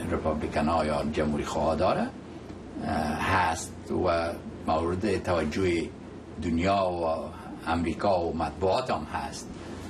ریپابلیکن ها یا جمهوری خواه داره هست و مورد توجه دنیا و امریکا و مطبوعات هم هست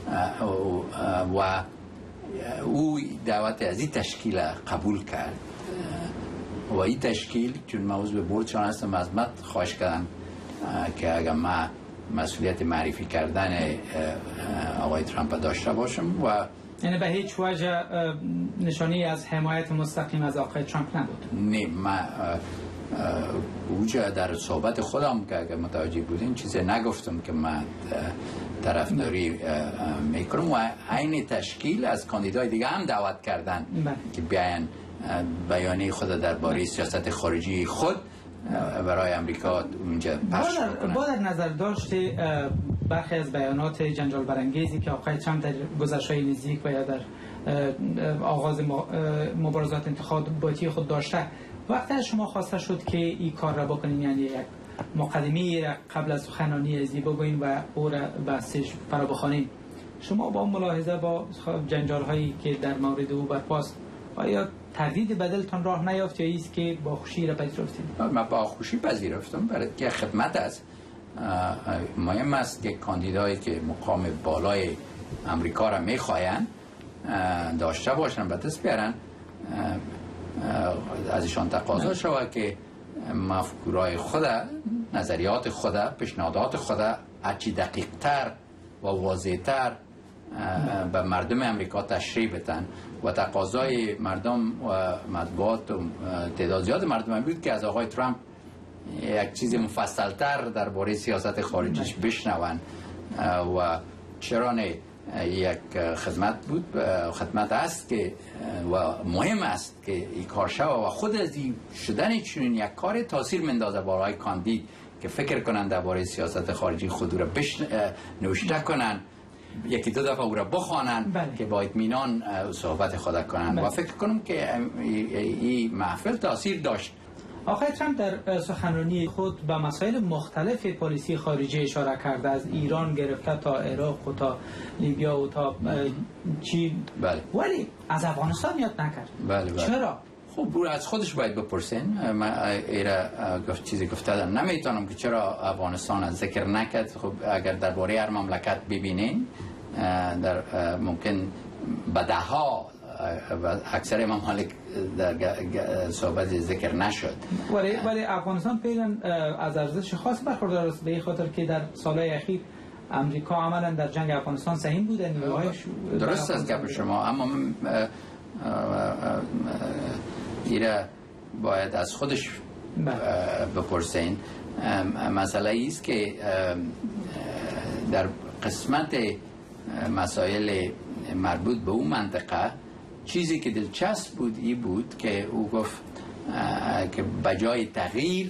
و او دعوت از این تشکیل قبول کرد و این تشکیل چون من عضو بوردشان هستم از من خواهش کردم که اگر من مسئولیت معرفی کردن آقای ترامپ داشته باشم و یعنی به هیچ وجه نشانی از حمایت مستقیم از آقای ترامپ نبود؟ نه، من اوجه در صحبت خودم که اگر متوجه بودین چیزی نگفتم که من طرفداری میکنم و عین تشکیل از کاندیدای دیگه هم دعوت کردن که بیان بیانیه خود درباره سیاست خارجی خود برای امریکا اونجا پخش بکنن. با در نظر داشته برخی از بیانات جنجال برانگیزی که آقای ترامپ در گذشته نزدیک و یا در آغاز مبارزات انتخاباتی خود داشته، وقتی از شما خواسته شد که این کار را بکنین، یعنی یک مقدمه قبل از سخنرانی ازی بگوین و او را بحثش فرا بخوانین، شما با ملاحظه با جنجال هایی که در مورد او برپاست آیا تردید بدلتان راه نیافت یا ایست که با خوشی را پذیرفتید؟ من با خوشی پذیرفتم، برای که خدمت است. مهم است که کاندیدایی که مقام بالای امریکا را میخواین داشته باشن و دست بیارن، ازشان تقاضا شود که مفکورای خود، نظریات خود، پیشنهادات خود هرچی دقیق تر و واضح تر به مردم امریکا تشریح بدن و تقاضای مردم و مطبوعات و تعداد زیاد مردم بود که از آقای ترامپ یک چیز مفصل تر درباره سیاست خارجیش بشنون و چرا نه یک خدمت است که و مهم است که این کار شود و خود از این شدن چنین یک کار تاثیر مندازه بالای کاندید که فکر کنند درباره سیاست خارجی خود را نوشته کنند، یکی دو دفعه او را بخوانند که با اطمینان صحبت خود کنند و فکر کنم که این محفل تاثیر داشت. آقای ترامپ در سخنرانی خود به مسائل مختلف پالیسی خارجی اشاره کرده، از ایران گرفته تا عراق و تا لیبیا و تا چین، ولی از افغانستان یاد نکرد. چرا؟ خب از خودش باید بپرسین. من چیزی گفتم نمیتونم که چرا افغانستان از ذکر نکرد. خب اگر درباره هر مملکت ببینین در ممکن بدها و اکثر ممالک در صحبت ذکر نشد، ولی افغانستان فعلا از ارزش خاص برخوردار است، به این خاطر که در سالهای اخیر امریکا عملا در جنگ افغانستان سهیم بوده. درست است گپ شما، اما ایره باید از خودش بپرسین. مسئله ایست که در قسمت مسائل مربوط به اون منطقه چیزی که دلچسب بود ای بود که او گفت که بجای تغییر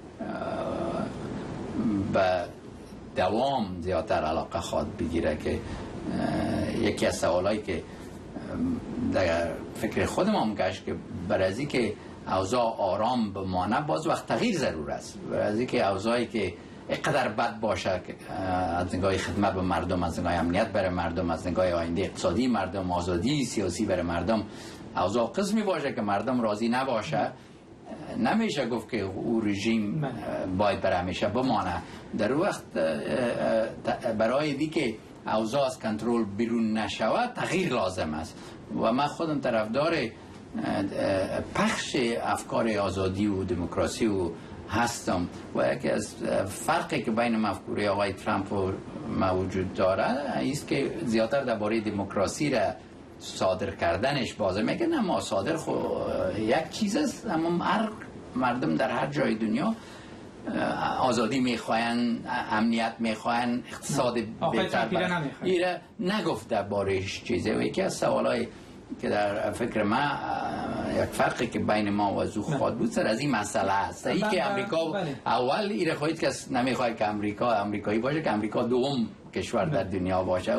به دوام زیادتر علاقه خواد بگیره، که یکی از سوالایی که در فکر خودم هم گشت که برای که اوضاع آرام بمانه باز وقت تغییر ضرور است، برای که اوضاعی که اینقدر بد باشه از نگاه خدمت به مردم، از نگاه امنیت برای مردم، از نگاه آینده اقتصادی مردم، آزادی سیاسی برای مردم، اوضاع قسمی باشه که مردم راضی نباشه، نمیشه گفت که او رژیم باید برای همیشه بمانه. در وقت برای دیگه اوضاع از کنترل بیرون نشود تغییر لازم است و من خودم طرفدار پخش افکار آزادی و دموکراسی و هستم و یکی از فرقی که بین مفکوره آقای ترامپ و موجود داره است که زیادتر درباره دموکراسی را صادر کردنش بازه میگه. نه، ما صادر یک چیز است، اما هر مردم در هر جای دنیا آزادی میخواین، امنیت میخواین، اقتصاد بهتر. ایره نگفت دربارهش چیزه و یکی از سوالای که در فکر من یک فرقی که بین ما و زو خواهد بود سر از این مسئله است. ای که امریکا اول ایره خواهید که نمیخواهد که امریکایی باشه، که امریکا دوم کشور در دنیا باشه.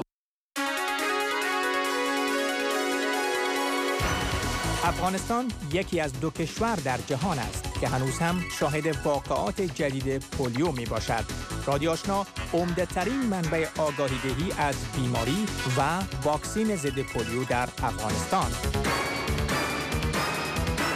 افغانستان یکی از دو کشور در جهان است که هنوز هم شاهد واقعات جدید پولیو می باشد. رادیو آشنا عمده ترین منبع آگاهی دهی از بیماری و واکسین ضد پولیو در افغانستان.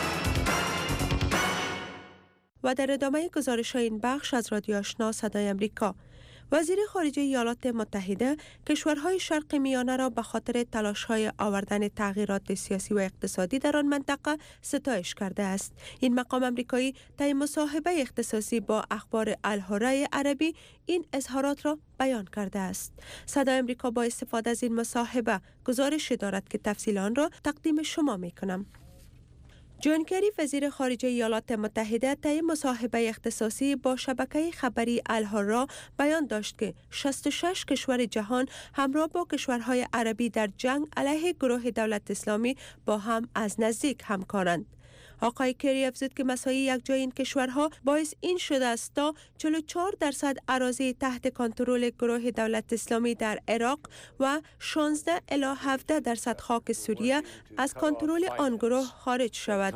و در ادامه گزارش این بخش از رادیو آشنا صدای امریکا، وزیر خارجه ایالات متحده کشورهای شرق میانه را به خاطر تلاش‌های آوردن تغییرات سیاسی و اقتصادی در آن منطقه ستایش کرده است. این مقام امریکایی طی مصاحبه اختصاصی با اخبار الحره عربی این اظهارات را بیان کرده است. صدای امریکا با استفاده از این مصاحبه گزارش دارد که تفصیل آن را تقدیم شما می‌کنم. جان کری وزیر خارجه ایالات متحده طی مصاحبه اختصاصی با شبکه خبری الحره بیان داشت که 66 کشور جهان همراه با کشورهای عربی در جنگ علیه گروه دولت اسلامی با هم از نزدیک همکارند. آقای کری افزود که مساعی یکجای این کشورها باعث این شده است تا 44% اراضی تحت کنترل گروه دولت اسلامی در عراق و 16 الی 17% خاک سوریه از کنترل آن گروه خارج شود.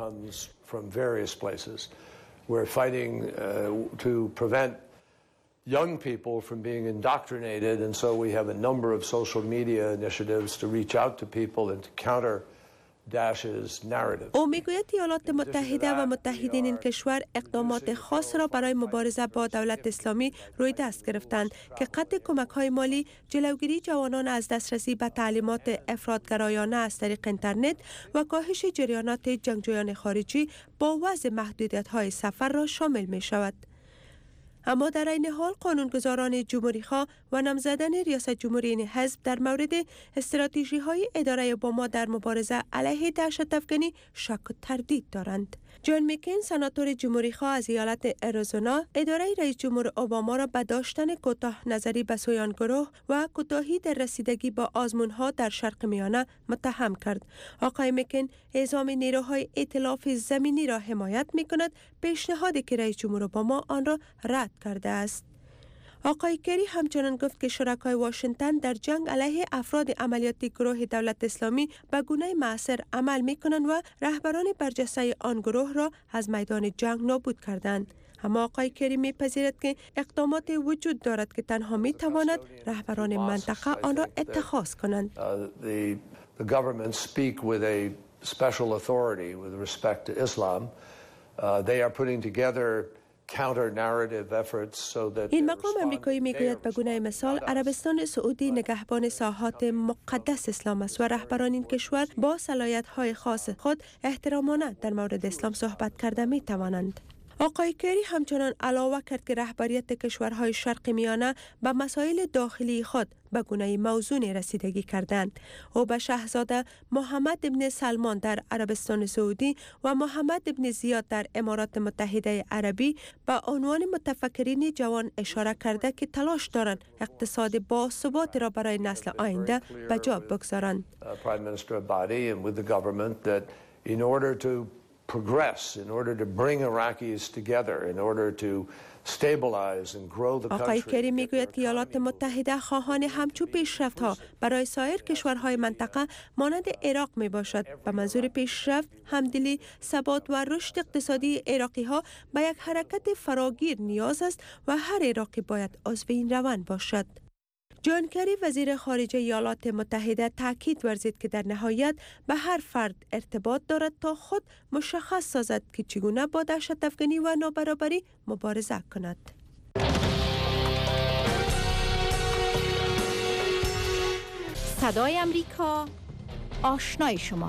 Young people from being indoctrinated, and so we have a number of social media initiatives to reach out to people and to counter او میگوید ایالات متحده و متحدین این کشور اقدامات خاص را برای مبارزه با دولت اسلامی روی دست گرفتند که قطع کمک‌های مالی، جلوگیری جوانان از دسترسی به تعلیمات افراط‌گرایانه از طریق اینترنت و کاهش جریانات جنگجویان خارجی با وضع محدودیت‌های سفر را شامل می شود. اما در این حال قانونگذاران جمهوری‌خواه و نامزدان ریاست جمهوری این حزب در مورد استراتژی‌های اداره اوباما در مبارزه علیه دهشت‌افکنی شک و تردید دارند. جان مکین سناتور جمهوری‌خواه از ایالت اریزونا اداره رئیس جمهور اوباما را به داشتن کوتاه نظری به سوی آن گروه و کوتاهی در رسیدگی با آزمون‌ها در شرق میانه متهم کرد. آقای مکین اعزام نیروهای ائتلاف زمینی را حمایت می‌کند، پیشنهادی که رئیس جمهور اوباما آن را رد کرده است. آقای کری همچنان گفت که شرکای واشنگتن در جنگ علیه افراد عملیاتی گروه دولت اسلامی به گونه مؤثر عمل می‌کنند و رهبران برجسته آن گروه را از میدان جنگ نابود کردند. اما آقای کری می‌پذیرد که اقدامات وجود دارد که تنها می‌تواند رهبران منطقه آن را اتخاذ کنند. The government speak with a special authority with respect to Islam. They are putting together این مقام امریکایی میگوید به گونه مثال عربستان سعودی نگهبان ساحات مقدس اسلام است و رهبران این کشور با صلاحیت‌های خاص خود احترامانه در مورد اسلام صحبت کرده می توانند. آقای کری همچنان علاوه کرد که رهبریت کشورهای شرق میانه به مسائل داخلی خود به گونه موزونی رسیدگی کردند. او به شاهزاده محمد ابن سلمان در عربستان سعودی و محمد ابن زیاد در امارات متحده عربی به عنوان متفکرین جوان اشاره کرده که تلاش دارند اقتصاد باثبات را برای نسل آینده به جا بگذارند. آقای کری میگوید که ایالات متحده خواهان همچون پیشرفت‌ها برای سایر کشورهای منطقه مانند عراق می باشد. به منظور پیشرفت، همدلی، ثبات و رشد اقتصادی عراقی‌ها به یک حرکت فراگیر نیاز است و هر عراقی باید عضو این روند باشد. جان کری وزیر خارجه ایالات متحده تاکید ورزید که در نهایت به هر فرد ارتباط دارد تا خود مشخص سازد که چگونه با دهشت‌افکنی و نابرابری مبارزه کند. صدای امریکا، آشنای شما.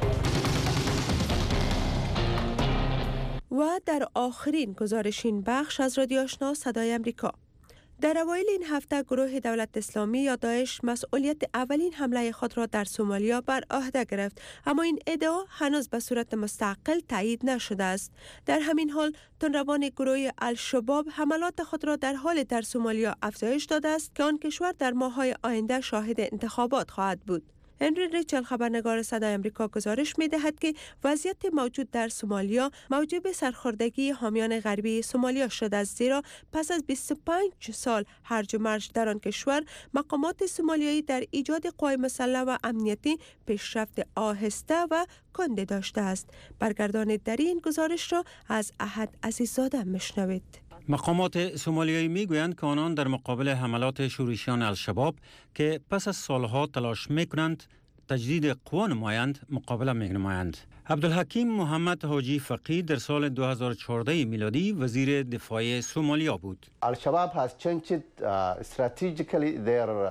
و در آخرین گزارش این بخش از رادیو آشنا صدای امریکا، در اوایل این هفته گروه دولت اسلامی یا داعش مسئولیت اولین حمله خود را در سومالیا بر عهده گرفت، اما این ادعا هنوز به صورت مستقل تایید نشده است. در همین حال تندروان گروه الشباب حملات خود را در حال در سومالیا افزایش داده است که آن کشور در ماه‌های آینده شاهد انتخابات خواهد بود. هنری ریچل خبرنگار صدای امریکا گزارش می‌دهد که وضعیت موجود در سومالیا موجب سرخوردگی حامیان غربی سومالیا شده است، زیرا پس از 25 سال هرج و مرج در آن کشور مقامات سومالیایی در ایجاد قوای مسلح و امنیتی پیشرفت آهسته و کنده داشته است. برگردان در این گزارش را از احد عزیززاده میشنوید. مقامات سومالیایی میگویند که آنان در مقابل حملات شورشیان الشباب که پس از سالها تلاش میکنند تجدید قوا نمایند مقابله می‌نمایند. عبدالحکیم محمد حاجی فقی در سال 2014 میلادی وزیر دفاع سومالیا بود. Al-Shabaab has changed strategically their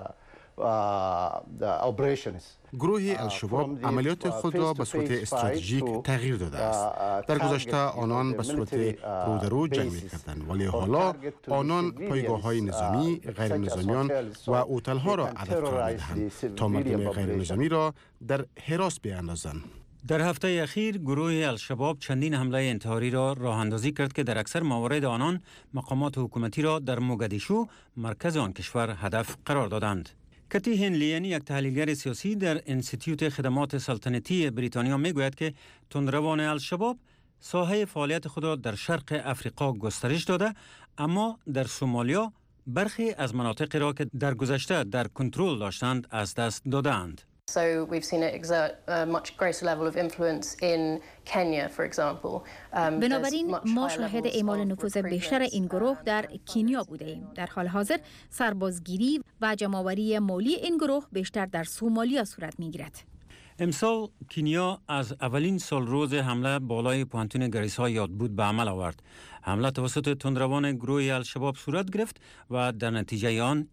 operations. گروه الشباب عملیات خود را به صورت استراتژیک تغییر داده است. در گذشته آنان به صورت رودرو جنگ می‌کردند، ولی حالا آنان پایگاه‌های نظامی، غیر نظامیان و هتل‌ها را هدف قرار می‌دهند تا مردم غیر نظامی را در حراس بیاندازند. در هفته اخیر گروه الشباب چندین حمله انتحاری را راه اندازی کرد که در اکثر موارد آنان مقامات حکومتی را در موگادیشو مرکز آن کشور هدف قرار دادند. کتی هنلیان، یک تحلیلگر سیاسی در انستیتیوت خدمات سلطنتی بریتانیا میگوید که تندروان الشباب ساحه فعالیت خود را در شرق افریقا گسترش داده، اما در سومالیا برخی از مناطقی را که در گذشته در کنترل داشتند از دست دادند. So we've seen it exert a much greater level of influence in Kenya, for example. بنابراین ما شاهد اعمال نفوذ بیشتر این گروه در کنیا بوده ایم. در حال حاضر سربازگیری و جمع‌آوری مالی این گروه بیشتر در سومالیا صورت می‌گیرد. امسال کنیا از اولین سال روز حمله بالای پوانتون گاریسا یادبود به عمل آورد. حمله توسط تندروان گروه الشباب صورت گرفت و در نتیجه آن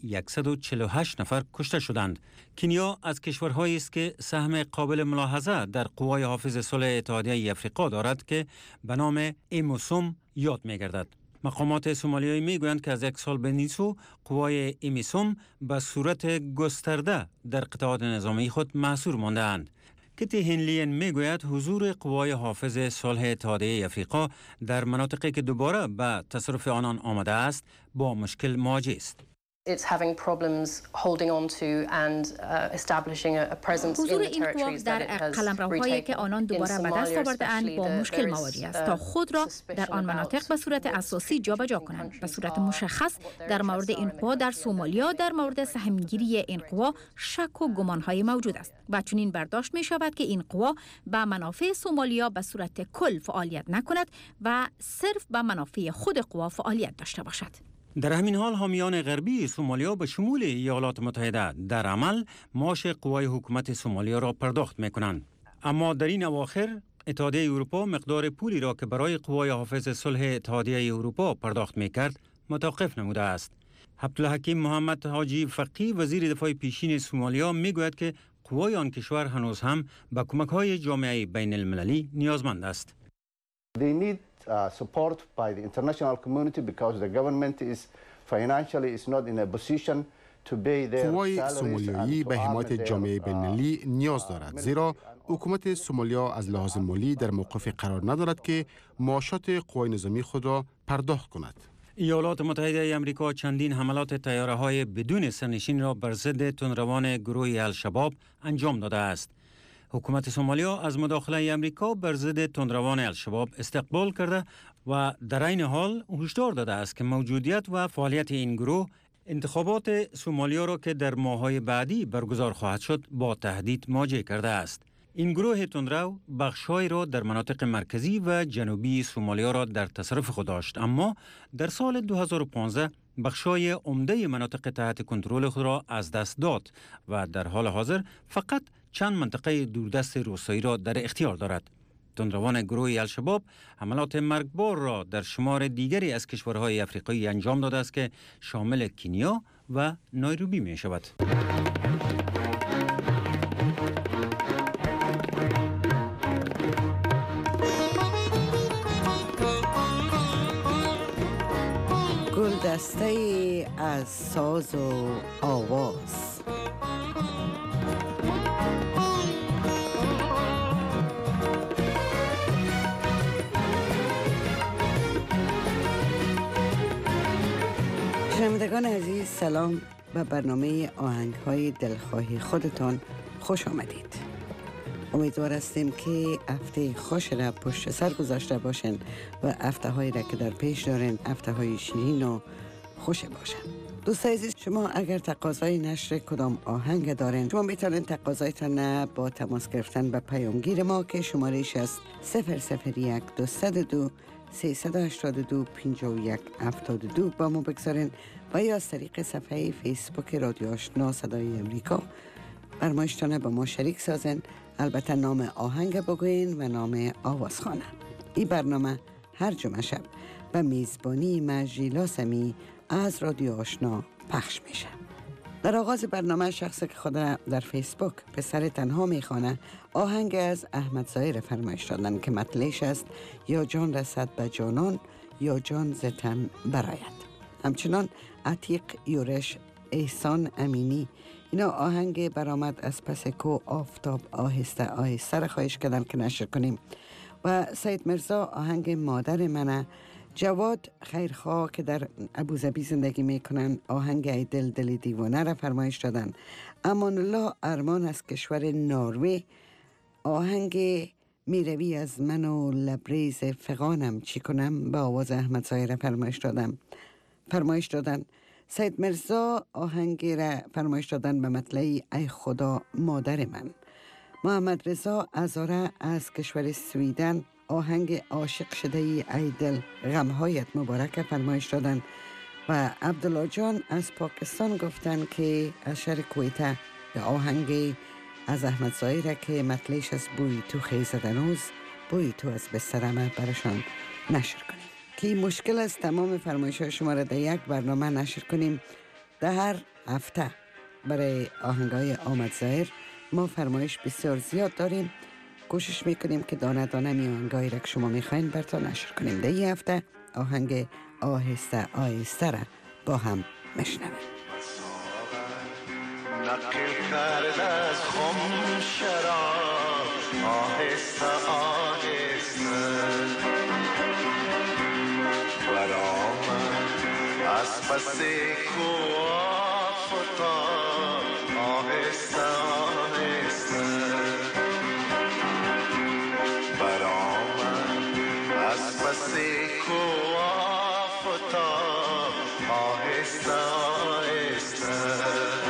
148 نفر کشته شدند. کنیا از کشورهایی است که سهم قابل ملاحظه در قوای حافظ صلح اتحادیه افریقا دارد که به نام ایموسوم یاد می‌گردد. مقامات سومالیایی میگویند که از یک سال به نیسو قوای ایمیسوم به صورت گسترده در قطعات نظامی خود محصور مانده‌اند. کتی هنلیان میگوید حضور قوای حافظ صلح اتحادیه افریقا در مناطقی که دوباره به تصرف آنان آمده است با مشکل مواجه است. It's having problems holding on to and establishing a presence in the territories that it has قلمروهایی که آنان دوباره به دست آورده‌اند با مشکل مواجه است تا خود را در آن مناطق به صورت اساسی جابجا کنند. به صورت مشخص در مورد این قوا در سومالیا در مورد سهمگیری این قوا شک و گمان‌های موجود است و چنین برداشت می شود که این قوا به منافع سومالیا به صورت کل فعالیت نکند و صرف به منافع خود قوا فعالیت داشته باشد. در همین حال حامیان غربی سومالیا به شمول ایالات متحده در عمل معاش قوای حکومت سومالیا را پرداخت می‌کنند. اما در این اواخر اتحادیه اروپا مقدار پولی را که برای قوای حافظ صلح اتحادیه اروپا پرداخت می‌کرد متوقف نموده است. عبدالحکیم محمد حاجی فقی وزیر دفاع پیشین سومالیا می‌گوید که قوای آن کشور هنوز هم به کمک‌های جامعه بین المللی نیازمند است. Support by the international community because the government is financially is not in a position to pay their قوای سومالیایی به حمایت جامعه بین‌المللی نیاز دارد، زیرا حکومت سومالیا از لحاظ مالی در موقف قرار ندارد که معاشات قوای نظامی خود را پرداخت کند. ایالات متحده آمریکا چندین حملات طیاره‌های بدون سرنشین را بر ضد تندروان گروه الشباب انجام داده است. حکومت سومالیا از مداخله آمریکا بر ضد تندروان الشباب استقبال کرده و در این حال هشدار داده است که موجودیت و فعالیت این گروه انتخابات سومالیا را که در ماه‌های بعدی برگزار خواهد شد با تهدید مواجه کرده است. این گروه تندرو بخش‌هایی را در مناطق مرکزی و جنوبی سومالیا را در تصرف خود داشت، اما در سال 2015 بخش‌های عمده مناطق تحت کنترل خود را از دست داد و در حال حاضر فقط چند منطقه دوردست روستایی را در اختیار دارد. تندروان گروه الشباب حملات مرگبار را در شمار دیگری از کشورهای افریقایی انجام داده است که شامل کنیا و نایروبی می شود. گلدسته از ساز و آواز. شنوندگان عزیز، سلام به برنامه آهنگ‌های دلخواه خودتان خوش آمدید. امیدوار هستیم که هفته خوش را پشت سر گذاشته باشین و هفته‌هایی را که در پیش دارین هفته‌های شیرین و خوش باشن. دوستان عزیز، شما اگر تقاضای نشر کدام آهنگ دارین، شما میتونین تقاضایتان با تماس گرفتن به پیامگیر ما که شماره‌اش است 001 202 382 51 72 با ما بگذارین و یا از طریق صفحه فیسبوک رادیو آشنا صدای امریکا فرمایشتان با ما شریک سازن البته نام آهنگ بگوین و نام آوازخانه. این برنامه هر جمعه شب به میزبانی مجیلا سمی از رادیو آشنا پخش میشه. در آغاز برنامه شخصی که خود در فیسبوک پسر تنها میخوانه آهنگ از احمد ظاهر فرمایش دادن که مطلعش است یا جان رسد به جانان یا جان ز تن برآید. همچنان عتیق یورش، احسان امینی اینا آهنگ برآمد از پس کو آفتاب آهسته آهسته را خواهش کردن که نشر کنیم. و سید مرزا آهنگ مادر منه. جواد خیرخواه که در ابوظبی زندگی میکنن آهنگ ای دل دل دیوانه را فرمایش دادن. امان الله ارمان از کشور نروژ آهنگ میروی از من و لبریز فغانم چی کنم به آواز احمد ظاهر فرمایش دادن. سید مرزا آهنگ را فرمایش دادن به مطلعی ای خدا مادر من. محمد رضا ازاره از کشور سویدن آهنگ عاشق شده ای دل غمهایت مبارک فرمایش دادن. و عبدالله جان از پاکستان گفتن که از شهر کویته به آهنگ از احمد ظاهر که مطلعش از بوی تو خیزدنوز بوی تو از بسترمه برشان نشر کنیم. که مشکل از تمام فرمایش های شما را در یک برنامه نشر کنیم. در هر هفته برای آهنگای احمد ظاهر ما فرمایش بسیار زیاد داریم. کوشش میکنیم که دانه دانه می آهنگایی را که شما میخواین براتون نشر کنیم. در این هفته آهنگ آهسته آهسته را با هم میشنویم. نقل کرد از خم شراب آهسته آهسته برآمد از پس کو آفتاب آهسته آهسته برآمد از پس کو آفتاب آهسته آهسته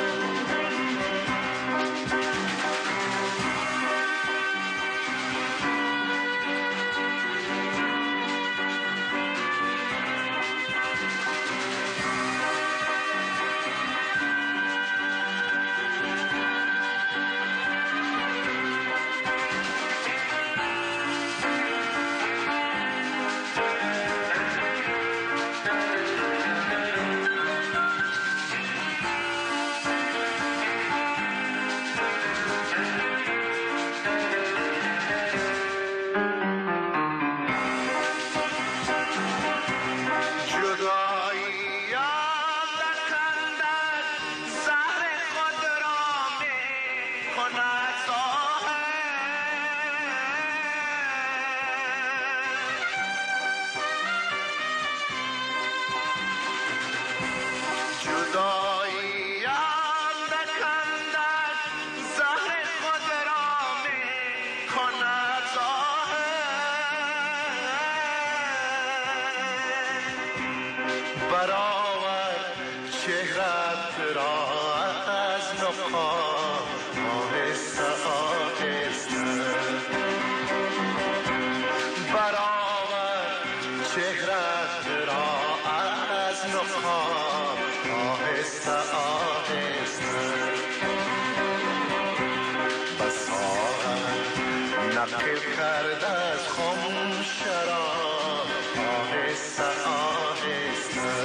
نقل کرد از خم شراب آهسته آهسته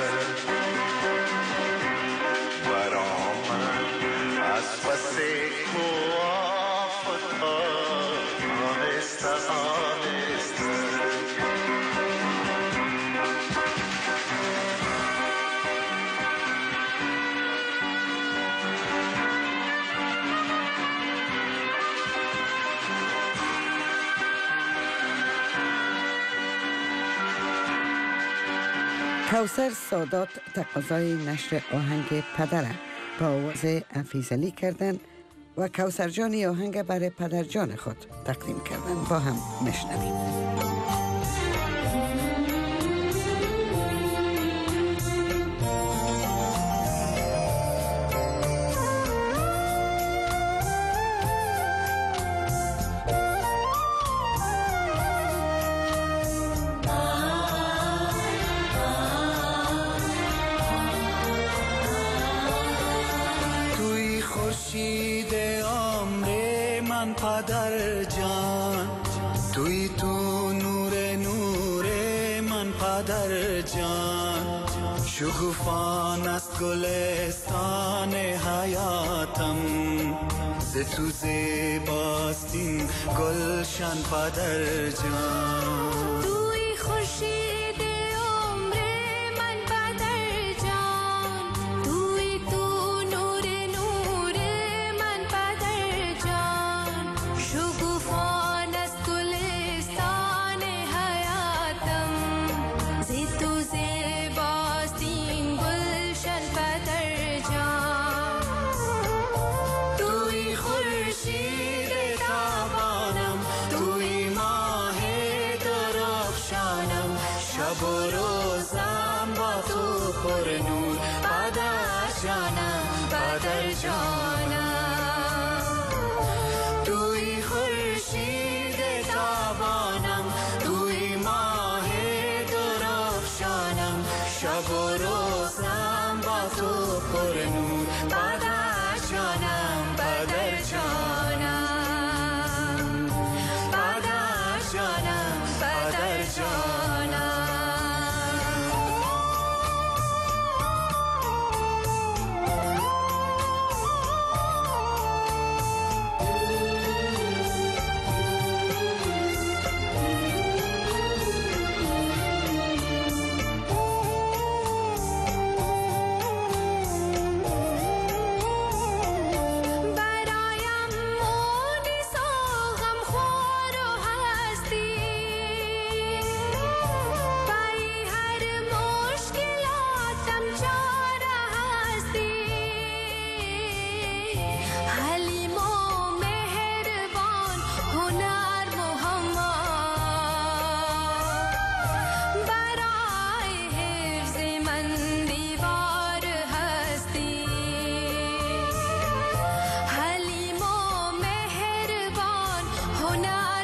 برآمد از پس کو آفتاب آهسته آهسته کوثر سادات تقاضای نشر آهنگ پدره با آواز حفیظعلی کردن و کوثر جانی آهنگ برای پدر جان خود تقدیم کردن. با هم میشنویم. پدر پدر جان شکوفان است گلستان حیاتم ز تو زیباست این گلشن پدر جان توی خورشید عمر من پدر جان توی تو نور من پدر جان شکوفان است گلستان حیاتم ز تو زیباست این گلشن پدر جان توی خورشید تابانم توی ماه درخشانم شب و روزم با تو پر نور پدر جانم پدر جانم توی خورشید تابانم توی ماه درخشانم شب و روزم با تو پر نور پدر جانم پدر جانم پدر جانم پدر جانم برایم مونس و غمخوار و هستی بای هر مشکلاتم چاره هستی حلیم و مهربان هنر محمد برای حفظ من دیوار هستی حلیم و مهربان هنر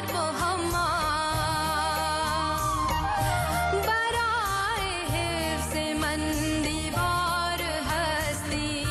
محمد برای حفظ من دیوار هستی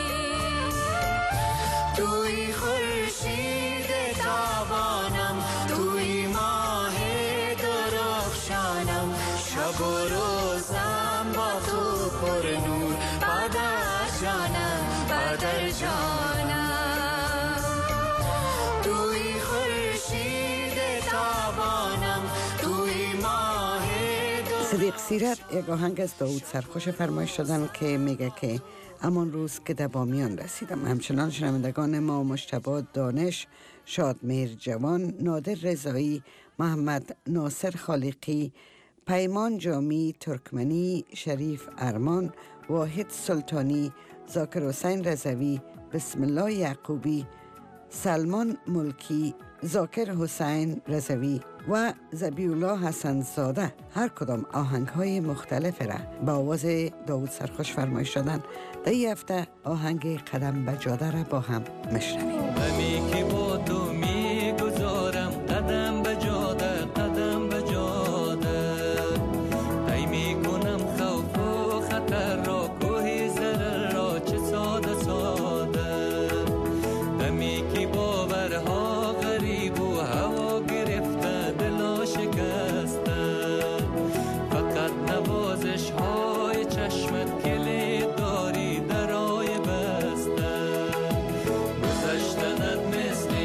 توی خورشید تابانم توی ماه درخشانم شب و روزم با تو پر نور پدر جانم پدر جانم توی خورشید تابانم توی ماه صدیق سیرت یک آهنگ از داود سرخوش فرمایش دادن که میگه که همان روز که در بامیان رسیدم. همچنان شنوندگان ما مجتبی دانش، شادمهر جوان، نادر رضایی، محمد ناصر خالقی، پیمان جامی، ترکمنی، شریف ارمان، واحد سلطانی، ذاکر حسین رضوی، بسم الله یعقوبی، سلمان ملکی، ذاکر حسین رضوی و ذبیح الله حسن زاده هر کدام آهنگ های مختلف را با آواز داود سرخوش فرمایش دادن. در این هفته آهنگ قدم به جاده را با هم میشنویم. همی که با تو میگذارم قدم به جاده قدم به جاده طی میکنم خوف و خطر را کوه ضرر را چه ساده ساده همی که باورها غریب و هوا گرفته دلا شکسته فقط نوازش های چشمت کلید داری درای بسته گذشتنت مثل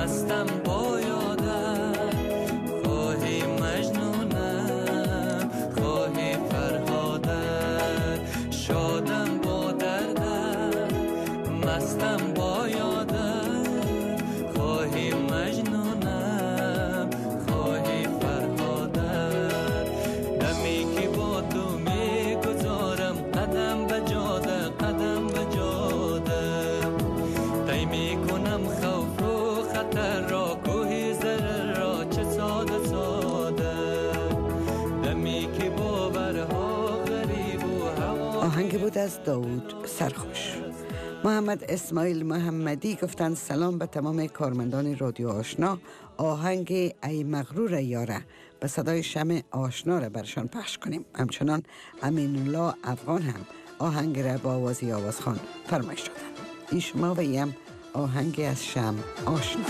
مستم با یادت خواهی مجنونم خواهی فرهادت شادم با دردت مستم با یادت خواهی مجنونم خواهی فرهادت دمی که با تو می گذارم قدم به جاده قدم به جاده طی می کنم خوف و خطر را کوه ضرر را چه ساده ساده دمی که باورها غریب و هوا آهنگ بود از داوود سرخوش. محمد اسماعیل محمدی گفتند سلام به تمام کارمندان رادیو آشنا، آهنگ ای مغرور یاره به صدای شمع آشنا را برشان پخش کنیم. همچنان امین الله افغان هم آهنگ را با آوازی آوازخوان فرمایش دادند. این شما و یم آهنگ از شمع آشنا.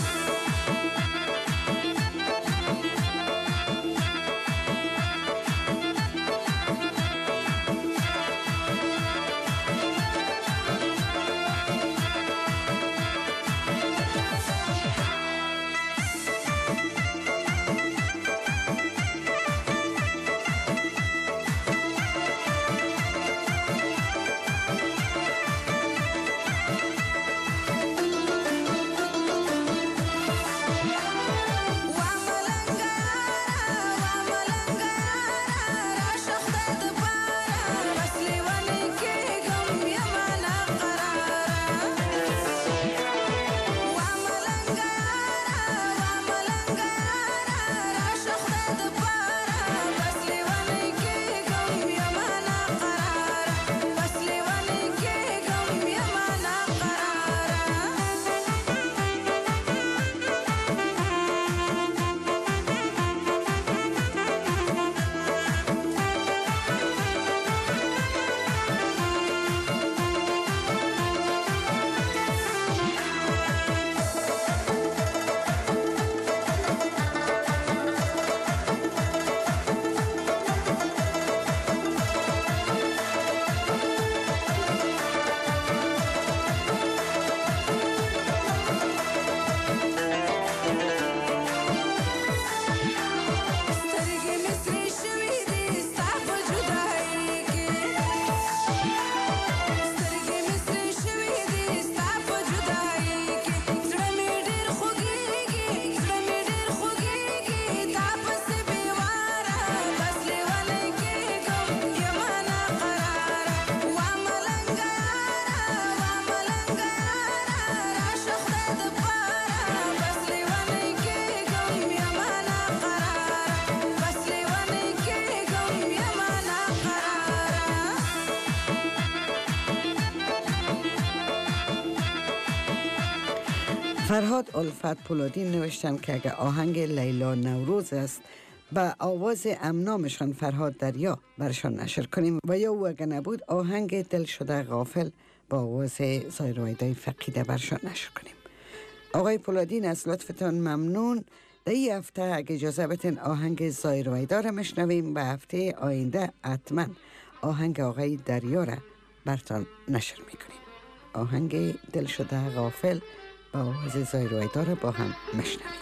فرهاد الفت پولادین نوشتن که اگر آهنگ لیلا نوروز است با آواز امنامشان فرهاد دریا برشان نشر کنیم و یا او اگر نبود آهنگ دل شده غافل با آواز زایرویدای فقیده برشان نشر کنیم. آقای پولادین از لطفتان ممنون. در این هفته اگه اجازه بتین آهنگ زایرویدا را مشنویم و هفته آینده حتما آهنگ آقای دریا را برتان نشر میکنیم. آهنگ دل شده غافل با آواز زایرویدا را با هم مشنویم.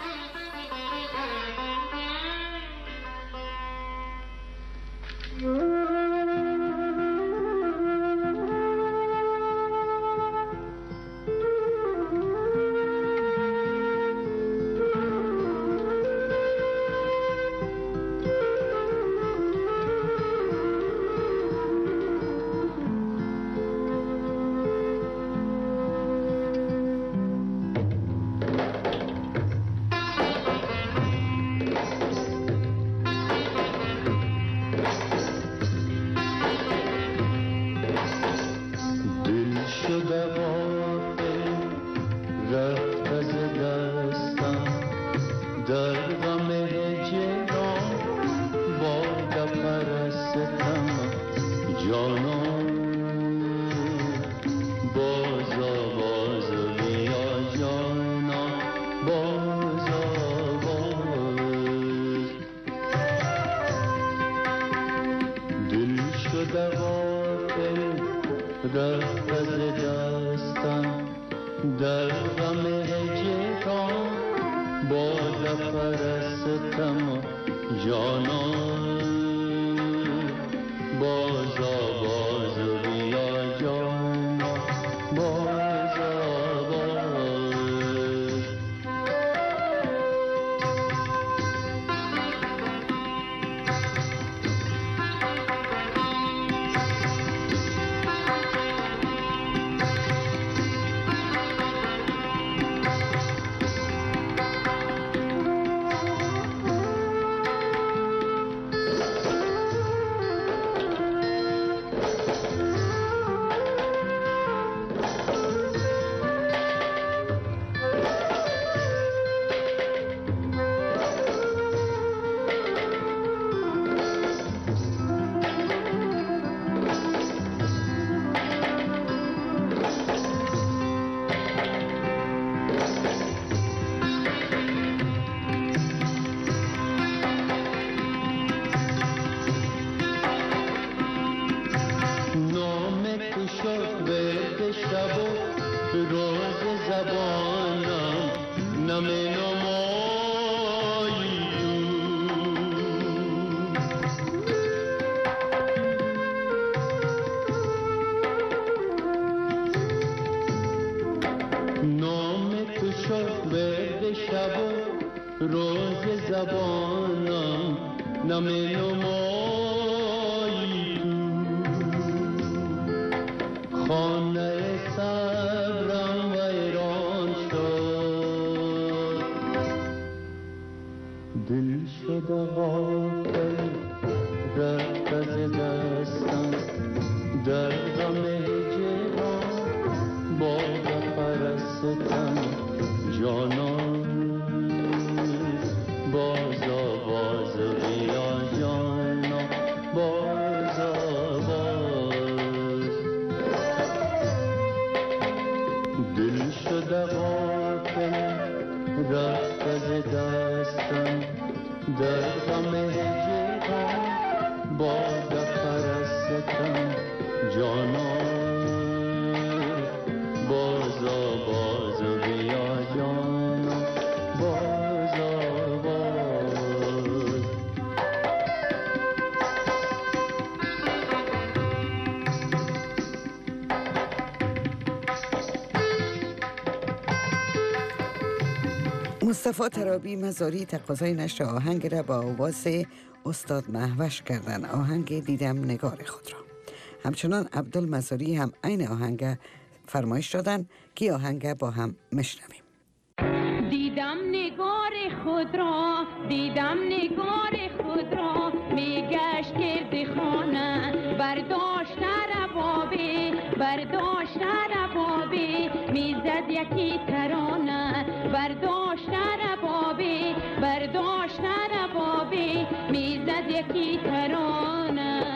رفت از دستم در غم هجران پرستم جانان باز آواز بیا جانا باز آواز مصطفی ترابی مزاری تقاضای نشر آهنگ را با آواز استاد مهوش کردن، آهنگ دیدم نگار خود را. همچنان عبدالمزاری هم این آهنگ فرمایش دادن که آهنگ با هم مشنویم. دیدم نگار خود را، دیدم نگار خود را، میگشت گرد خانه، برداشت ربابه، برداشت ربابه، میزد یکی ترانه، برداشت ربابه، برداشت ربابه، میزد یکی ترانه.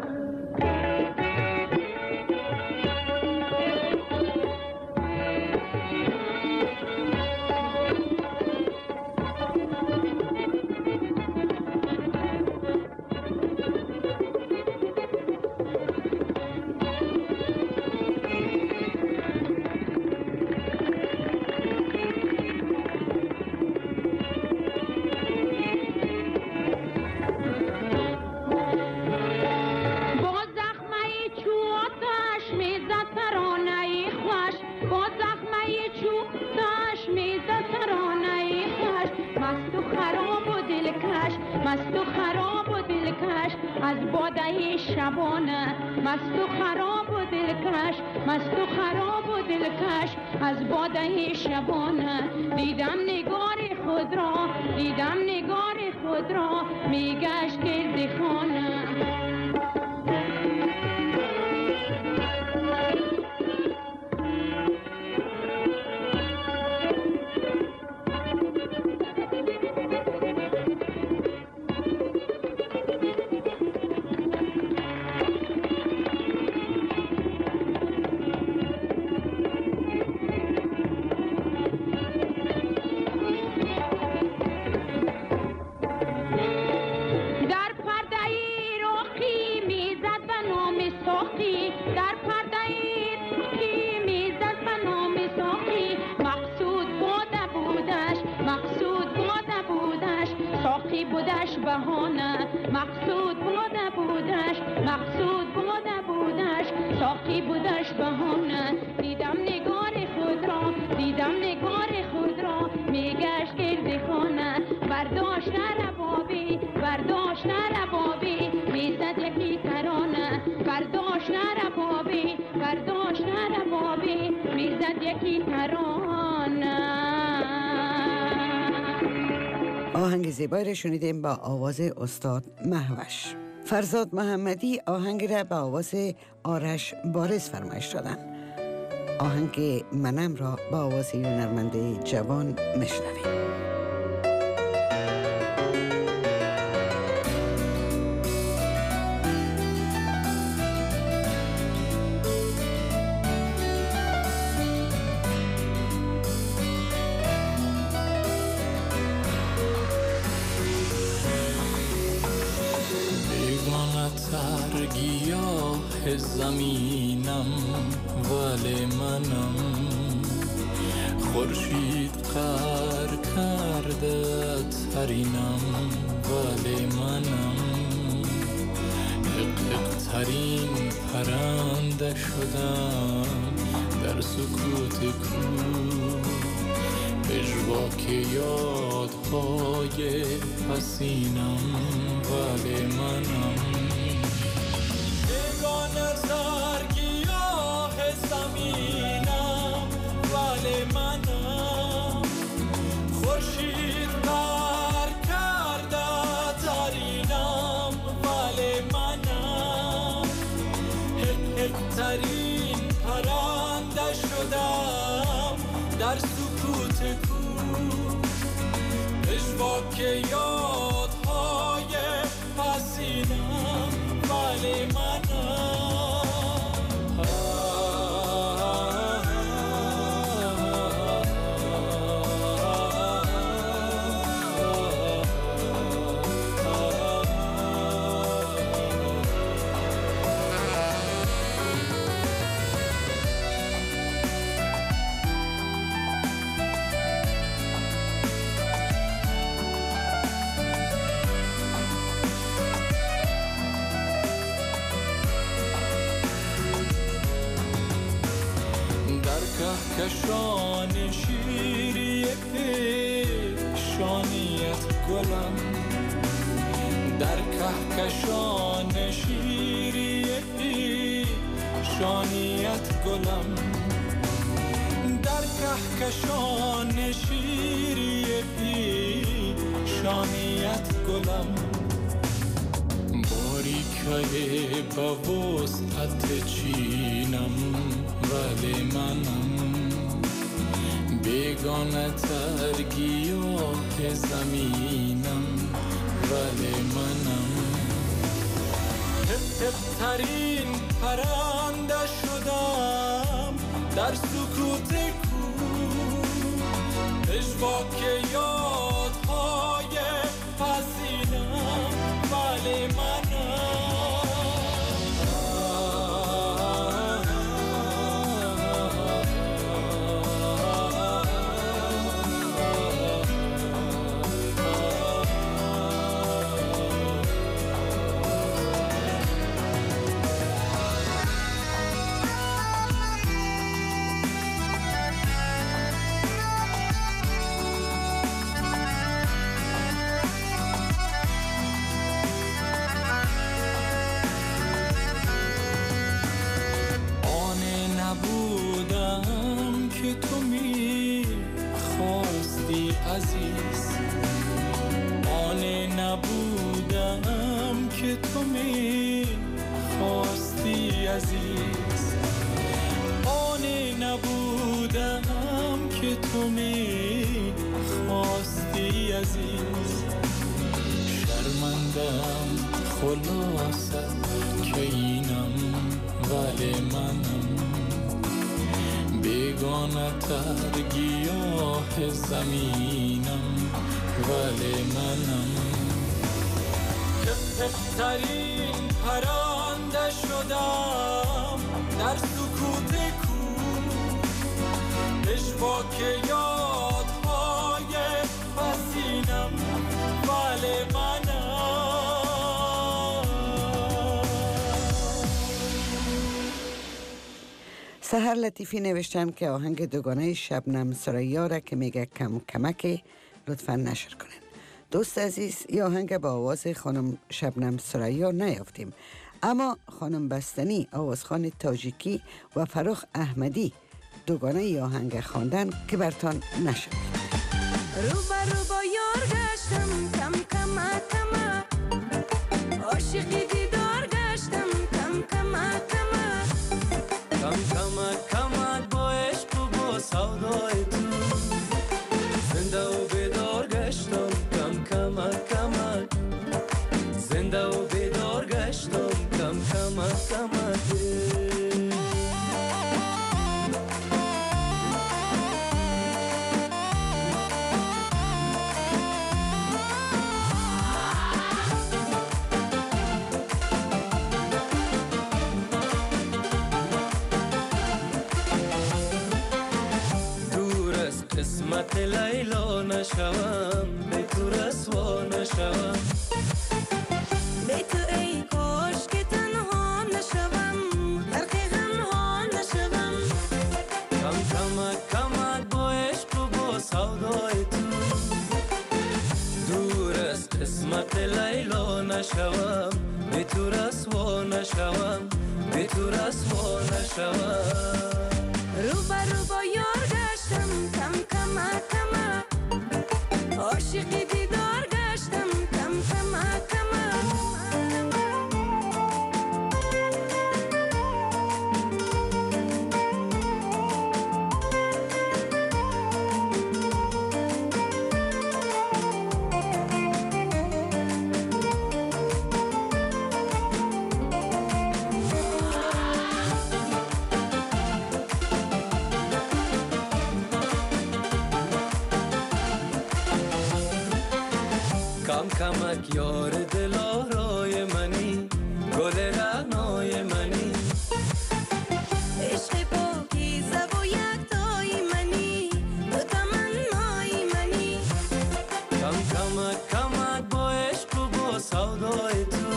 مست و خراب و دلکش از باده شبانه، مست و خراب و دلکش، مست و خراب و دلکش از باده شبانه. دیدم نگار خود را، دیدم نگار خود را، میگشت گرد خانه. ساقی بودش بهانه مقصود بودش ساقی بودش بهانه دیدم نگار خود را میگشت گرد خانه برداشت ربابی میزد یکی ترانه برداشت ربابی میزد یکی ترانه. آهنگ زیبایی را شنیدیم با آواز استاد مهوش. فرزاد محمدی آهنگ را با آواز آرش بارز فرمایش دادن. آهنگ منم را با آواز هنرمند جوان میشنویم. زمینم ولی منم خورشید قهر کرده ترینم ولی منم حق ترین پرنده شدم در سکوت کوه پژواک یادهای پسینم ولی منم نظر گیاه زمینم ولی منم خورشید بر کرده ترینم ولی منم حق ترین پرنده شدم در سکوت کوه پژواک یادهای پسینم ولی منم کهکشان شیری پیشانیت گلم در کهکشان شیری پیشانیت گلم در کهکشان شیری پیشانیت گلم باریکه با وسعت چینم ولی منم بیگانه تر گیاه زمینم ولی منم حق ترین پرنده شدم در سکوت کوه پژواک یادهای پسینم ولی منم عزیز آن نبودم که تو می خواستی عزیز آن نبودم که تو می خواستی عزیز شرمندم خلاصه که اینم ولی منم بیگانه تر گیاه زمینم ولی منم ترین پرنده شدم در سکوت کوه پژواک یادهای پسینم ولی منم سحر لطیفی نوشتن که آهنگ دوگانه شبنم ثریا را که میگه کم کمک لطفا نشر کنن. دوست عزیز، این آهنگ با آواز خانم شبنم ثریا نیافتیم، اما خانم بستنی، آوازخوان تاجیکی و فراخ احمدی دوگانه ای آهنگ خواندن که برتان نشد. رو با یار گشتم کم کم کم، عاشقی دیدار گشتم کم کم کم، کم کم کم با عشق و با سودای تو، زنده و بیدار گشتم کم کم کم، زنده و بیدار گشتم کم کم کم. قسمت لیلا نشوم، به تو رسوا نشوم، به تو ای کاش که تنها نشوم، غرق غم ها نشوم، کم کم کم با عشق و با سودای تو، دور از قسمت لیلا نشوم، به تو رسوا نشوم، به تو رسوا نشوم. رو با یار گشتم کم کم کم، عاشقی دیدار گشتم کم کم کم. کم کمک یار دلارای منی، گل رعنای منی، عشق پاکیزه و یکتای منی، تو تمنای منی، کم کمک کمک با عشق و با سودای تو،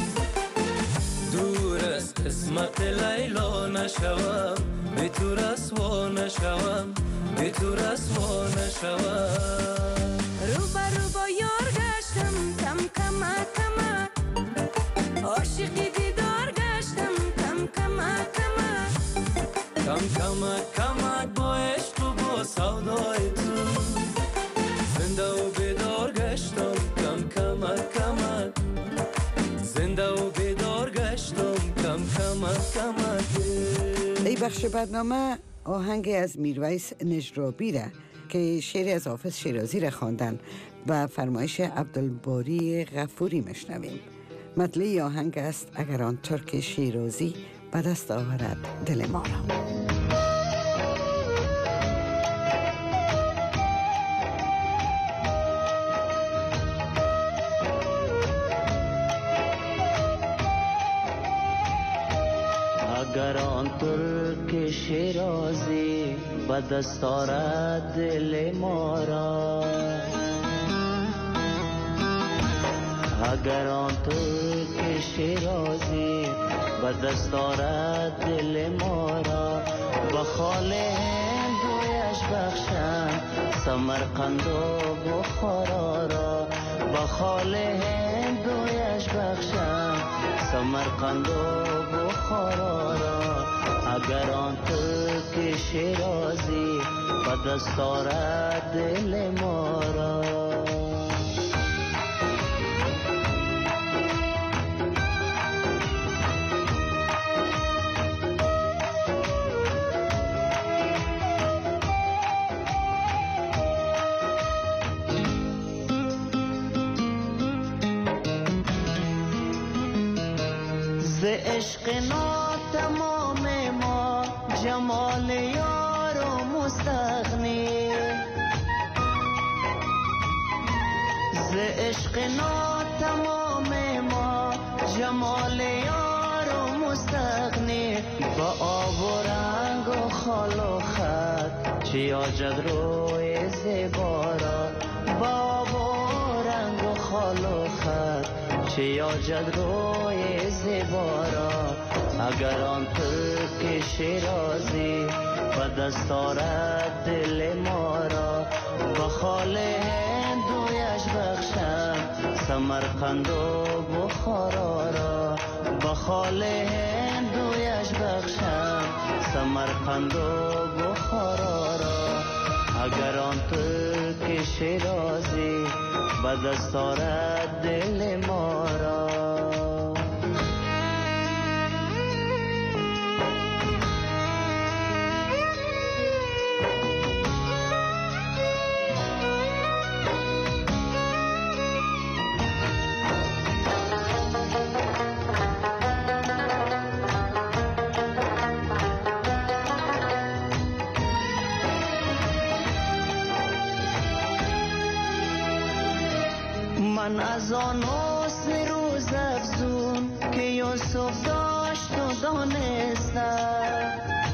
دور از قسمت لیلا نشوم، به تو رسوا نشوم، به تو رسوا نشوم. رو با یار گشتم کم کم کم، عاشقی دیدار گشتم کم کم کم، کم کم کمک با عشق و با سودای تو، زنده و بیدار گشتم کم کم کم، زنده و بیدار گشتم کم کم کم. ای بخش برنامه آهنگ از میرویس نجرابی را که شعری از حافظ شیرازی را خواندن و فرمایش عبدالباری غفوری مشنویم. مطلع آهنگ است اگر آن ترک شیرازی به دست آورد دل ما را. اگر آن ترک شیرازی به دست آورد دل ما را، اگر آن ترک شیرازی به دست آورد دل ما را، به خال هندویش بخشم سمرقند و بخارا را، به خال هندویش بخشم سمرقند و بخارا را، اگر آن ترک شیرازی به دست آورد دل ما را. عشق ناتمام ما جمال یار و مستغنی، ز عشق ناتمام ما جمال یار و مستغنی، با آب و رنگ و خال و خط چیاجد روی زیبارا، با آب و رنگ و خال و خط چیاجد روی زیبارا، اگر آن ترک شیرازی به دست آرد دل ما را به خال هندویش بخشم سمرقند و بخارا را به خال هندویش بخشم سمرقند و بخارا را اگر آن ترک شیرازی به دست آرد دل ما را. من از آن حسن روز افزون که یوسف داشت و دانستم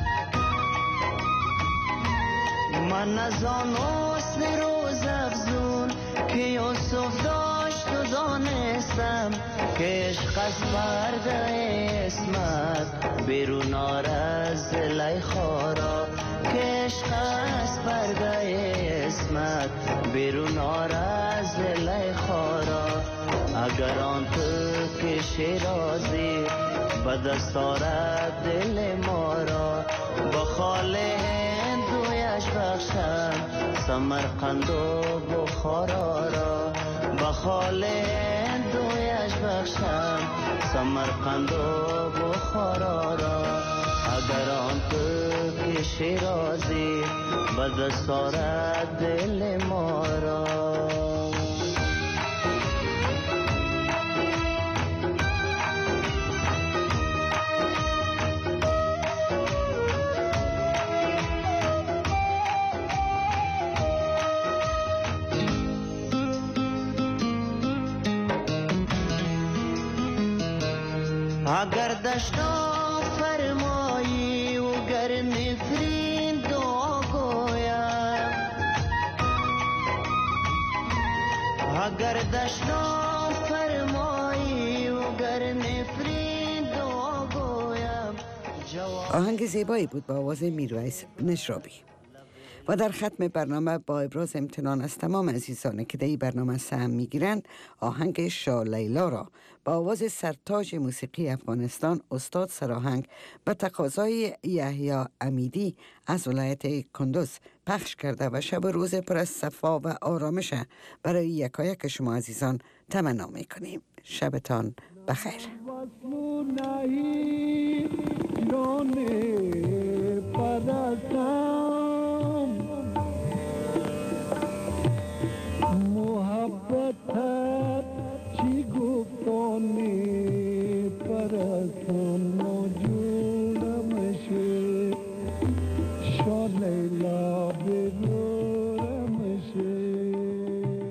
من از آن حسن روز افزون که یوسف داشت و دانستم که عشق از برده اسمت بیرون آرد زلیخا را که عشق از برده اسمت بیرون آرد زلیخا را اگر آن ترک شیرازی به دست آرد دل ما را به خال هندویش بخشم سمرقند و بخارا را به خال هندویش بخشم سمرقند و بخارا را اگر آن ترک شیرازی به دست آرد دل ما را. اگر دشتا فرمایی و گر نفرین دعا گویم اگر دشتا فرمایی و گر نفرین دعا گویم. آهنگ زیبایی بود با آواز میرویس نشرابی. و در ختم برنامه با ابراز امتنان از تمام عزیزانی که در این برنامه سهم میگیرند آهنگ شاه لیلا را با آواز سرتاج موسیقی افغانستان استاد سراهنگ به تقاضای یحیی امیدی از ولایت کندوز پخش کرده و شب و روز پر از صفا و آرامش برای یکایک شما عزیزان تمنا میکنیم. شبتان بخیر. پرستان